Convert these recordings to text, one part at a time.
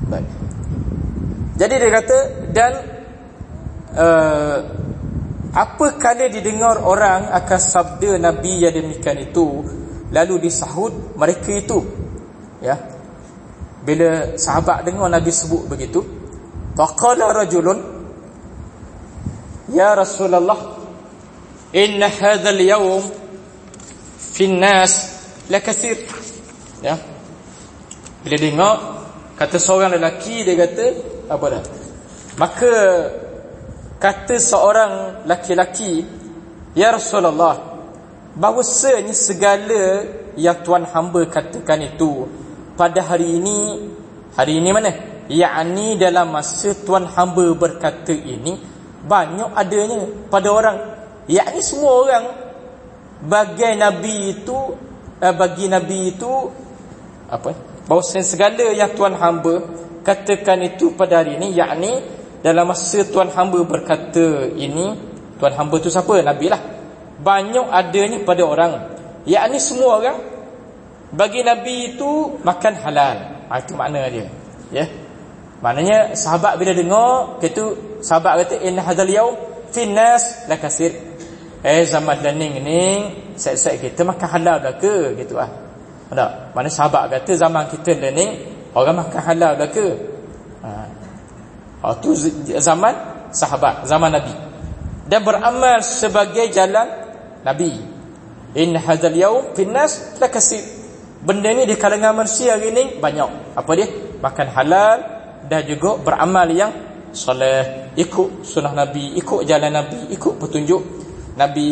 Baik. Jadi dia kata, dan apakala didengar orang akan sabda Nabi yang demikian itu, lalu disahut mereka itu, ya, bila sahabat dengar Nabi sebut begitu, faqala rajulun, ya Rasulullah, inna hadzal yawm fi an-nas lakathir. Ya, bila dengar kata seorang lelaki, dia kata apa dah, maka kata seorang laki-laki, ya Rasulullah, bahawasanya segala yang Tuhan hamba katakan itu pada hari ini mana? Yakni dalam masa Tuhan hamba berkata ini, banyak adanya pada orang, yakni semua orang bagi Nabi itu apa? Bahawasanya segala yang Tuhan hamba katakan itu pada hari ini, yakni dalam masa Tuhan hamba berkata ini. Tuhan hamba tu siapa? Nabi lah. Banyak adanya pada orang, yakni semua orang bagi Nabi itu makan halal. Itu makna dia, ya. Maknanya sahabat bila dengar gitu, sahabat kata inna hadzal yaum fin nas lakasir. Zaman learning ni set-set kita makan halal dah ke gitu ah. Tak? Mana sahabat kata zaman kita learning orang makan halal dah ke? Tu zaman sahabat, zaman Nabi, dan beramal sebagai jalan Nabi. Inna hadzal yaum fin nas lakasir. Benda ni di kalangan manusia hari ni banyak. Apa dia? Makan halal dan juga beramal yang soleh, ikut sunnah Nabi, ikut jalan Nabi, ikut petunjuk Nabi,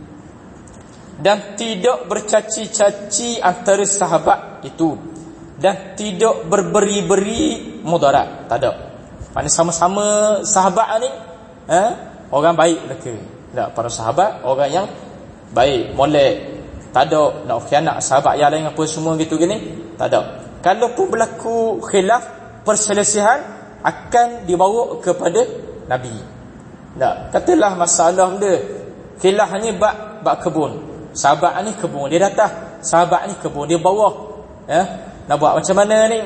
dan tidak bercaci-caci antara sahabat itu, dan tidak berberi-beri mudarat. Tak ada. Maksudnya sama-sama sahabat ni orang baik mereka. Tak, para sahabat orang yang baik, molek, tak ada nak khianat sahabat yang lain apa semua gitu gini, tak ada. Kalau pun berlaku khilaf, perselisihan, akan dibawa kepada Nabi. Tak, katalah masalah dia khilaf hanya bab kebun. Sahabat ni kebun dia atas, sahabat ni kebun dia bawah. Nak buat macam mana ni?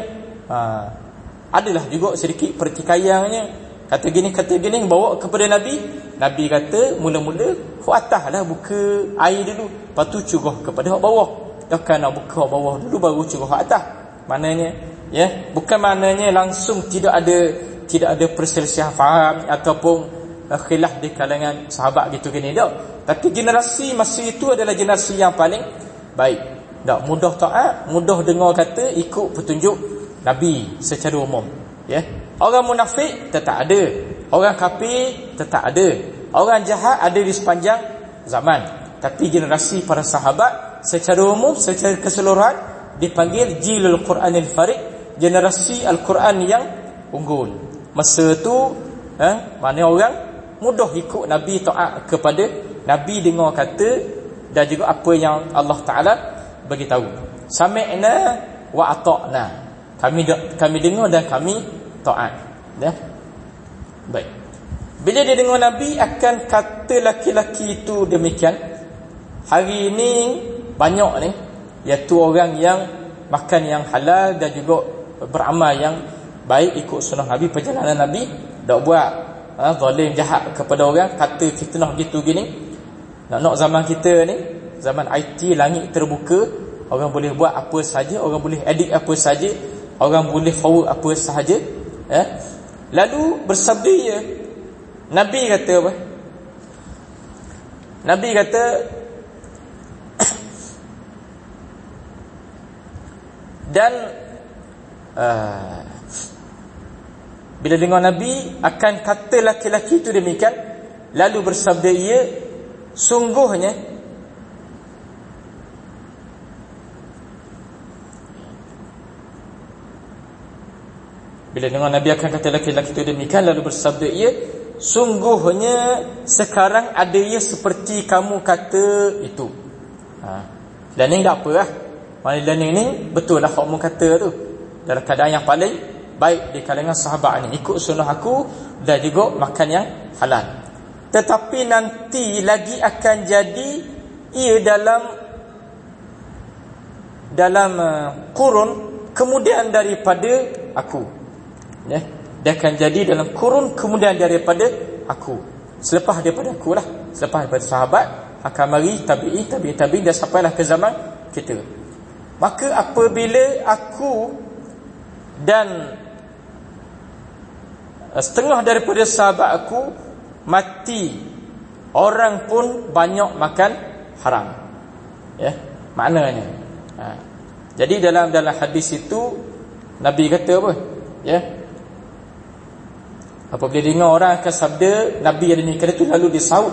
Adalah juga sedikit pertikaiannya. Kata gini bawa kepada Nabi. Nabi kata mula-mula hak atas lah, buka air dulu, lepas tu curah kepada hak bawah. Takkan nak buka hak bawah dulu baru curah hak atas. Maknanya, ya, bukan maknanya langsung tidak ada perselisihan faham ataupun khilaf di kalangan sahabat gitu gini, tak. Tapi generasi masa itu adalah generasi yang paling baik. Tak, mudah taat, mudah dengar kata, ikut petunjuk Nabi secara umum, ya. Orang munafik tetap ada, orang kafir tetap ada, orang jahat ada di sepanjang zaman. Tapi generasi para sahabat secara umum, secara keseluruhan dipanggil jilul Quranil Farid, generasi Al-Quran yang unggul. Masa tu mana orang mudah ikut Nabi, taat kepada Nabi, dengar kata dan juga apa yang Allah Ta'ala bagi tahu. Sami'na wa ata'na. Kami dengar dan kami taat. Ya. Baik. Bila dia dengar Nabi akan kata laki-laki itu demikian, hari ini banyak ni, iaitu orang yang makan yang halal dan juga beramal yang baik, ikut sunnah Nabi, perjalanan Nabi, tak buat zalim jahat kepada orang, kata fitnah gitu gini. Nak zaman kita ni, zaman IT, langit terbuka, orang boleh buat apa saja, orang boleh edit apa saja, orang boleh forward apa sahaja. Lalu bersabda ya, Nabi kata apa? Nabi kata dan bila dengar Nabi akan kata laki-laki itu demikian, lalu bersabda ia, sungguhnya bila dengar Nabi akan kata laki-laki itu demikian, lalu bersabda ia, sungguhnya sekarang ada ia seperti kamu kata itu. Learning tak apa lah. Mana learning ni betul lah kamu kata tu, dalam keadaan yang paling baik di kalangan sahabat ni, ikut sunnah aku dan juga makan yang halal. Tetapi nanti lagi akan jadi ia dalam kurun kemudian daripada aku. Ya, dia akan jadi dalam kurun kemudian daripada aku. Selepas daripada aku lah, selepas daripada sahabat akan mari tabi'i dan sampailah ke zaman kita. Maka apabila aku dan setengah daripada sahabat aku mati, orang pun banyak makan haram. Ya, maknanya. Jadi dalam hadis itu Nabi kata apa? Ya. Apabila dengar orang akan sabda Nabi ada ni kata tu, lalu disahut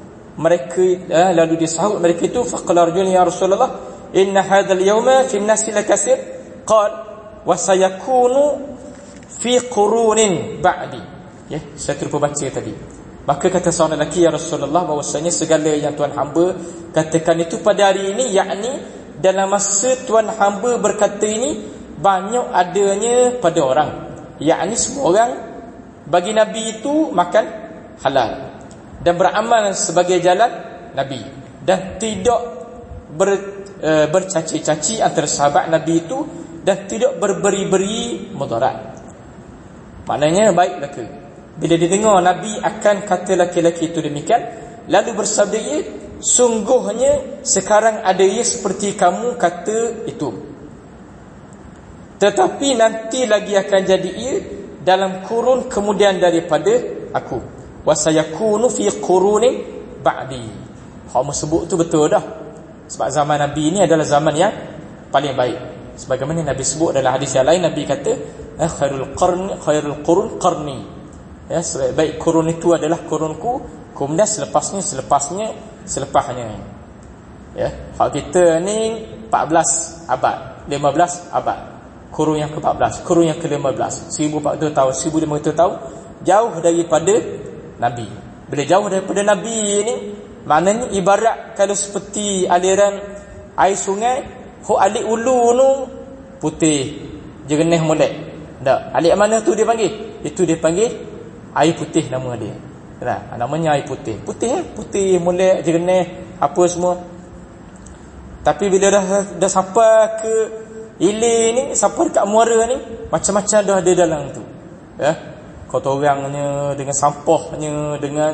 mereka itu, faqala rajulun ya Rasulullah inna hadzal yawma fi an-nasi lakasir qal wa sayakunu fi qurunin ba'di. Ya, saya terlupa baca tadi. Maka kata seorang lelaki, ya Rasulullah, bahwasanya segala yang Tuhan hamba katakan itu pada hari ini, yakni dalam masa Tuhan hamba berkata ini banyak adanya pada orang, yakni semua orang bagi Nabi itu makan halal dan beramal sebagai jalan Nabi, dan tidak bercaci-caci antara sahabat Nabi itu, dan tidak berberi-beri mudarat. Maknanya baik laka. Bila didengar Nabi akan kata laki-laki itu demikian, lalu bersabda ia, sungguhnya sekarang ada ia seperti kamu kata itu, tetapi nanti lagi akan jadi ia dalam kurun kemudian daripada aku, wa sayakunu fi qurunin ba'di. Hak sebut tu betul dah, sebab zaman Nabi ini adalah zaman yang paling baik. Sebagaimana Nabi sebut dalam hadis yang lain, Nabi kata khairul qurun qarni. Ya, sebaik kurun itu adalah kurunku, kemudian selepasnya. Ya, hak kita ni 14 abad, 15 abad. Kurun yang ke-14, kurun yang ke-15, 1400 tahun, 1500 tahun jauh daripada Nabi. Bila jauh daripada Nabi ni, maknanya ibarat kalau seperti aliran air sungai, hok alik ulu nu putih jernih molek. Tak, alik mana tu dia panggil? Itu dia panggil air putih, nama dia. Nah, namanya air putih. Putih molek jernih apa semua. Tapi bila dah sampai ke hilir ni, sampai dekat muara ni, macam-macam dah ada dalam tu. Ya, kotorannya, dengan sampahnya, dengan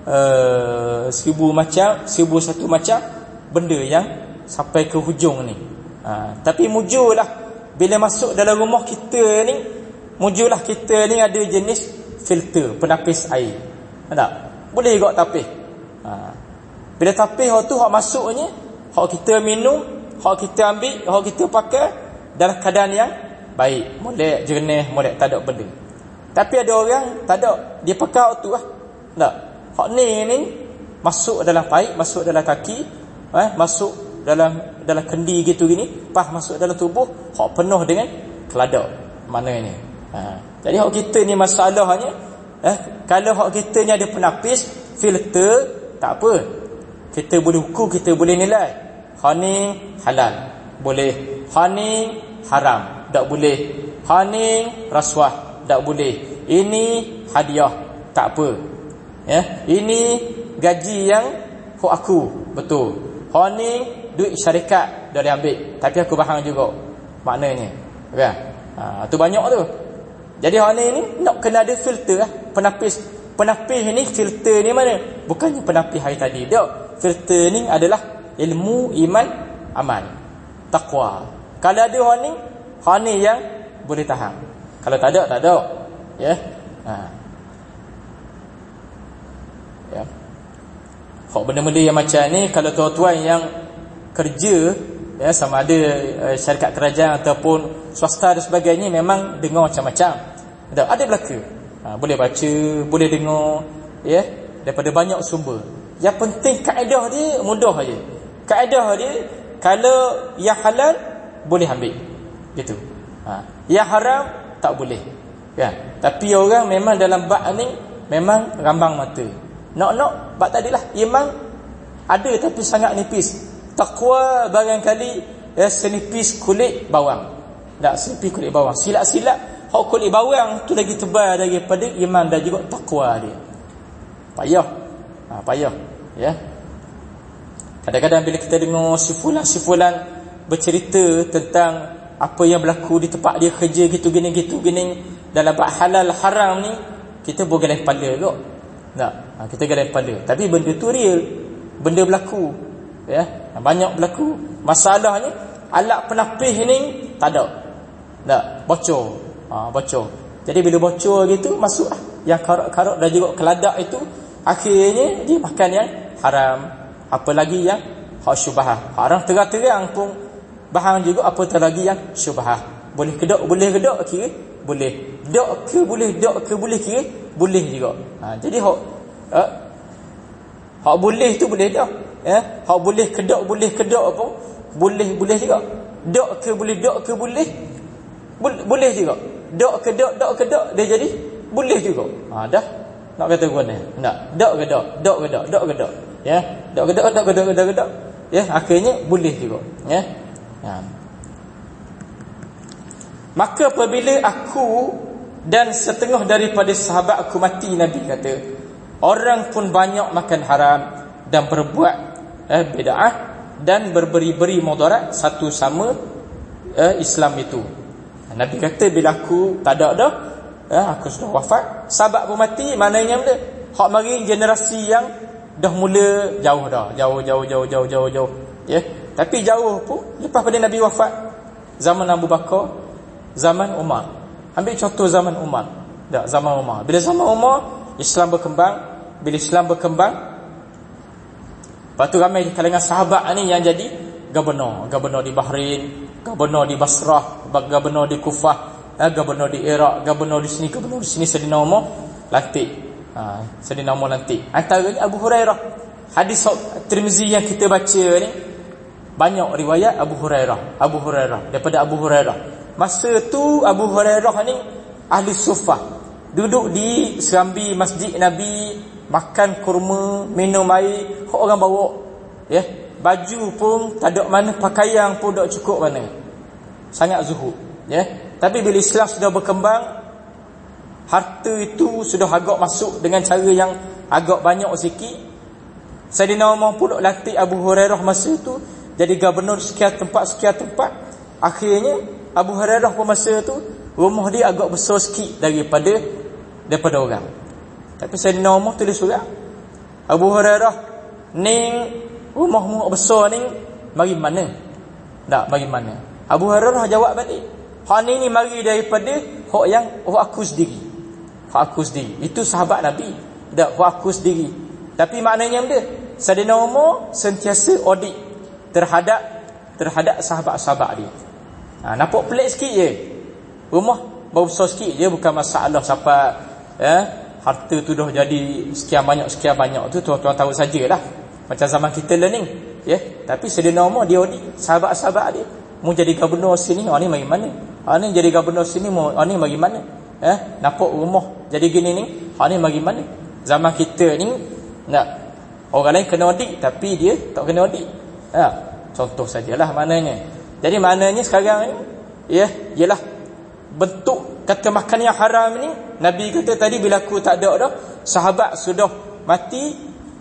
1001 macam benda yang sampai ke hujung ni. Tapi mujurlah bila masuk dalam rumah kita ni, mujurlah kita ni ada jenis filter, penapis air. Tak? Boleh juga tapis. Bila tapis hak tu, hak masuknya, hak kita minum, hak kita ambil, hak kita pakai dalam keadaan yang baik, molek, jernih, molek, tak ada benda. Tapi ada orang tak ada, dia pakai hak tu lah. Tak? Hak ni masuk dalam paip, masuk dalam kaki, masuk dalam kendi gitu gini, pas masuk dalam tubuh, hak penuh dengan keladak maknanya. Jadi hak kita ni masalahnya, kalau hak kita ni ada penapis, filter, tak apa, kita boleh ukur, kita boleh nilai. Hak ni halal, boleh. Hak ni haram, tak boleh. Hak ni rasuah, tak boleh. Ini hadiah, tak apa. Ya, ini gaji yang hak aku, betul. Hak ni duit syarikat dah diambil, tapi aku faham juga maknanya. Kan? Tu banyak tu. Jadi hak ni nak kena ada filter lah, penapis. Penapis ni, filter ni mana? Bukannya penapis hari tadi. Tak. Filter ni adalah ilmu, iman, amal, taqwa. Kalau ada hak ni yang boleh tahan. Kalau tak ada, tak ada. Ya. Ya. Hak benda-benda yang macam ni, kalau tuan-tuan yang kerja, ya, sama ada syarikat kerajaan ataupun swasta dan sebagainya, memang dengar macam-macam. Ada belaka. Boleh baca, boleh dengar, ya, daripada banyak sumber. Yang penting kaedah dia mudah aja. Kaedah dia, kalau yang halal boleh ambil, gitu. Yang haram tak boleh. Ya. Tapi orang memang dalam bab ni memang rambang mata. Nak bab tadilah iman ada tapi sangat nipis. Takwa barangkali senipis kulit bawang. Tak senipis kulit bawang. Silap-silap hak kulit bawang tu lagi tebal daripada iman dan juga takwa dia. Payah. Payah, ya. Kadang-kadang bila kita dengar sifulan bercerita tentang apa yang berlaku di tempat dia kerja gitu gini, dalam bab halal haram ni kita boleh gelai kepala kot. Tak, kita gelai kepala. Tapi benda tu real, benda berlaku, ya, banyak berlaku. Masalahnya alat penapis ni tak ada. Tak, bocor. Bocor. Jadi bila bocor gitu masuk yang karok-karok dan juga keladak itu, akhirnya dia makan yang haram. Apalagi yang hak syubhah. Haram terang-terang pun bahan juga, apatah lagi yang syubhah. Boleh ke tak? Boleh ke tak? Kira boleh. Tak ke boleh? Tak ke boleh? Kira boleh juga. Jadi hak boleh tu boleh tak? Ya, hak boleh ke tak? Boleh ke tak pun boleh juga. Tak ke boleh? Tak ke boleh? Boleh juga. Tak ke tak? Tak ke tak? Dia jadi boleh juga. Dah. Nak kata guna. Tak. Tak ke tak? Tak ke tak? Tak ke tak? Ya, tak ke tak? Tak ke tak? Tak ke tak? Ya, akhirnya boleh juga. Ya. Maka apabila aku dan setengah daripada sahabat aku mati, Nabi kata, orang pun banyak makan haram dan berbuat bid'ah dan berberi-beri mudarat satu sama Islam itu. Nabi kata bila aku tak ada dah, aku sudah wafat, sahabat pun mati, maknanya benda hak mari generasi yang dah mula jauh dah, jauh. Ya, tapi jauh pun lepas pada Nabi wafat, zaman Abu Bakar, zaman Umar. Ambil contoh zaman Umar. Tak, zaman Umar. Bila zaman Umar, Islam berkembang. Bila Islam berkembang, lepas tu ramai di kalangan sahabat ni yang jadi gubernur di Bahrain, gubernur di Basrah, gubernur di Kufah, gubernur di Iraq, gubernur di sini, Sayyidina Umar lantik. Sayyidina Umar lantik. Antaranya Abu Hurairah. Hadis Tirmizi yang kita baca ni banyak riwayat Abu Hurairah daripada Abu Hurairah. Masa tu Abu Hurairah ni ahli sufah, duduk di serambi masjid Nabi, makan kurma, minum air, orang bawa, ya, baju pun tak ada mana, pakaian pun tak cukup mana, sangat zuhud, ya. Tapi bila Islam sudah berkembang, harta itu sudah agak masuk dengan cara yang agak banyak sikit. Sayyidina Umar pun latih Abu Hurairah masa tu jadi gubernur sekian tempat. Akhirnya Abu Hurairah pun masa tu rumah dia agak besar sikit daripada orang. Tapi Sayyidina Umar tulis surat, Abu Hurairah ni rumahmu besar ni mari mana? Tak, mari mana? Abu Hurairah jawab balik, hak ni mari daripada hak yang aku sendiri. Hak aku sendiri. Itu sahabat Nabi. Tak, hak aku sendiri. Tapi maknanya benda, Sayyidina Umar sentiasa audit terhadap sahabat-sahabat dia. Nampak pelik sikit je, rumah baru besar sikit je, bukan masalah siapa harta tu dah jadi sekian banyak tu tuan-tuan tahu sajalah, macam zaman kita learning, ya. Tapi Sayyidina Umar dia audit sahabat-sahabat dia, mau jadi gubernur sini, ni mari mana, ni jadi gubernur sini, ni mari mana, nampak rumah jadi gini ni, ni mari mana. Zaman kita ni nak orang lain kena audit tapi dia tak kena audit. Contoh sajalah maknanya. Jadi maknanya sekarang ni, ya, ialah bentuk kata makan yang haram ni. Nabi kata tadi bila aku tak ada dah, sahabat sudah mati,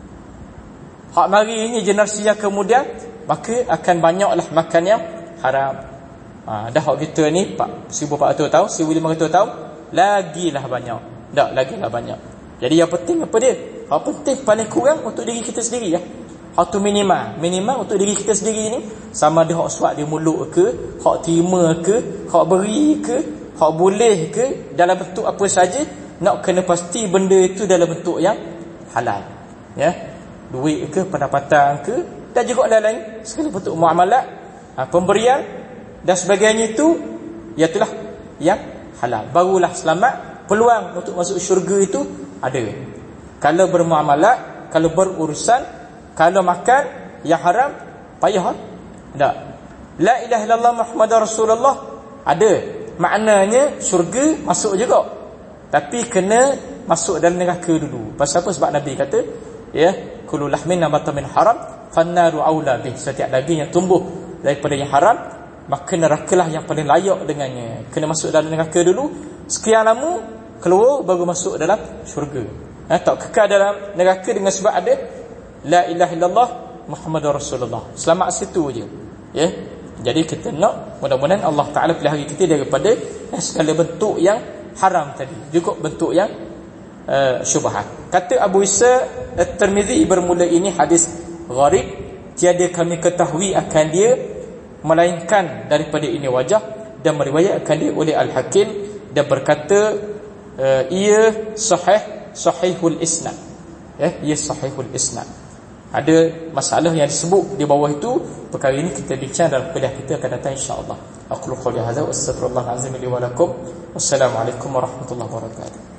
hak mari ni generasi yang kemudian, maka akan banyaklah makan yang haram. Dah hak kita ni 1400 tahun, 1500 tahun, lagilah banyak. Tak, lagilah banyak. Jadi yang penting apa dia? Hak penting paling kurang untuk diri kita sendiri, ya. Hak tu minimal untuk diri kita sendiri ni, sama ada hak suat di mulut ke, hak terima ke, hak beri ke, hak boleh ke, dalam bentuk apa saja, nak kena pasti benda itu dalam bentuk yang halal, ya. Duit ke, pendapatan ke, dan juga lain-lain segala bentuk muamalat, pemberian dan sebagainya itu, ialah yang halal. Barulah selamat, peluang untuk masuk syurga itu ada. Kalau bermuamalat, kalau berurusan, kalau makan yang haram, payah tak? La ilaha illallah Muhammadur Rasulullah ada, maknanya syurga masuk juga, tapi kena masuk dalam neraka dulu. Pasal apa? Sebab Nabi kata, ya, kullu lahmin nabata min haram fannaru aula bih. Setiap daging yang tumbuh daripada yang haram, maka nerakalah yang paling layak dengannya. Kena masuk dalam neraka dulu, sekian lama keluar baru masuk dalam syurga. Tak kekal dalam neraka dengan sebab ada la ilaha illallah Muhammadur Rasulullah. Selamat situ je, ya. Jadi kita nak mudah-mudahan Allah Ta'ala pelihara kita daripada segala bentuk yang haram tadi, juga bentuk yang syubhat. Kata Abu Isa At-Tirmizi bermula ini hadis gharib, tiada kami ketahui akan dia melainkan daripada ini wajah, dan meriwayatkan dia oleh Al-Hakim dan berkata ia sahihul isnad, ia sahihul isnad. Ada masalah yang disebut di bawah itu, perkara ini kita bincang dalam kuliah kita akan datang insya-Allah. Aqulu qouli hadza wa astaghfirullah azim li wa lakum. Wassalamualaikum warahmatullahi wabarakatuh.